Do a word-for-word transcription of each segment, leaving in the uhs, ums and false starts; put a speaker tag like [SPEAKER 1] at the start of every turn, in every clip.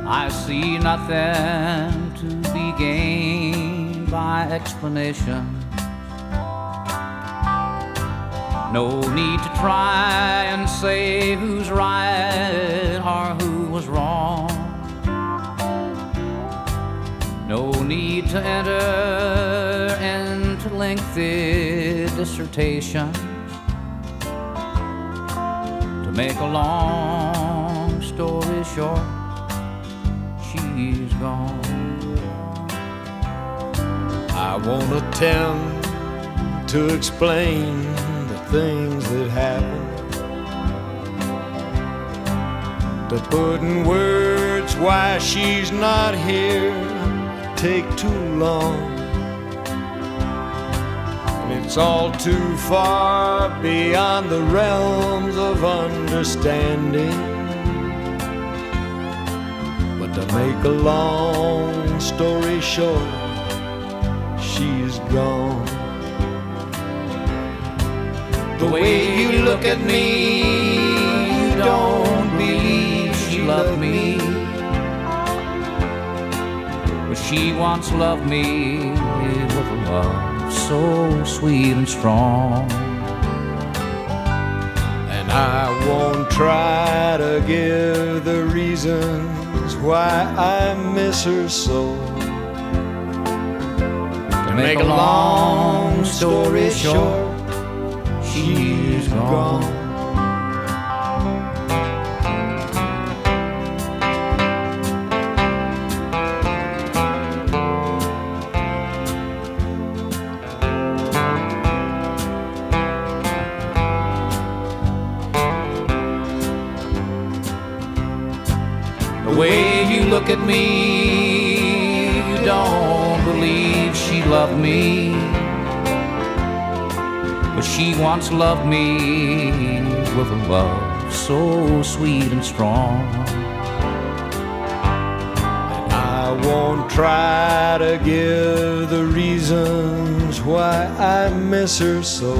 [SPEAKER 1] I see nothing to be gained by explanation. No need to try and say who's right or who was wrong. No need to enter into lengthy dissertations. To make a long story short, she's gone.
[SPEAKER 2] I won't attempt to explain the things that happen, to put in words why she's not here take too long. And it's all too far beyond the realms of understanding. But to make a long story short, she's gone.
[SPEAKER 1] The way you look at me, you don't believe she loved me. But she once loved me with a love so sweet and strong.
[SPEAKER 2] And I won't try to give the reasons why I miss her so.
[SPEAKER 1] To make a long story short, she's gone. The way you look at me, you don't believe she loved me. But she once loved me with a love so sweet and strong.
[SPEAKER 2] And I won't try to give the reasons why I miss her so.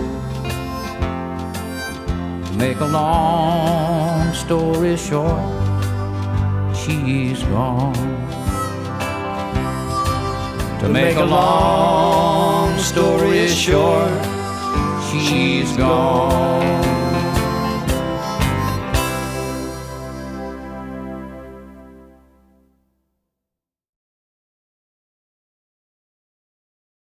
[SPEAKER 1] To make a long story short, she's gone. To make a long story short, she's gone.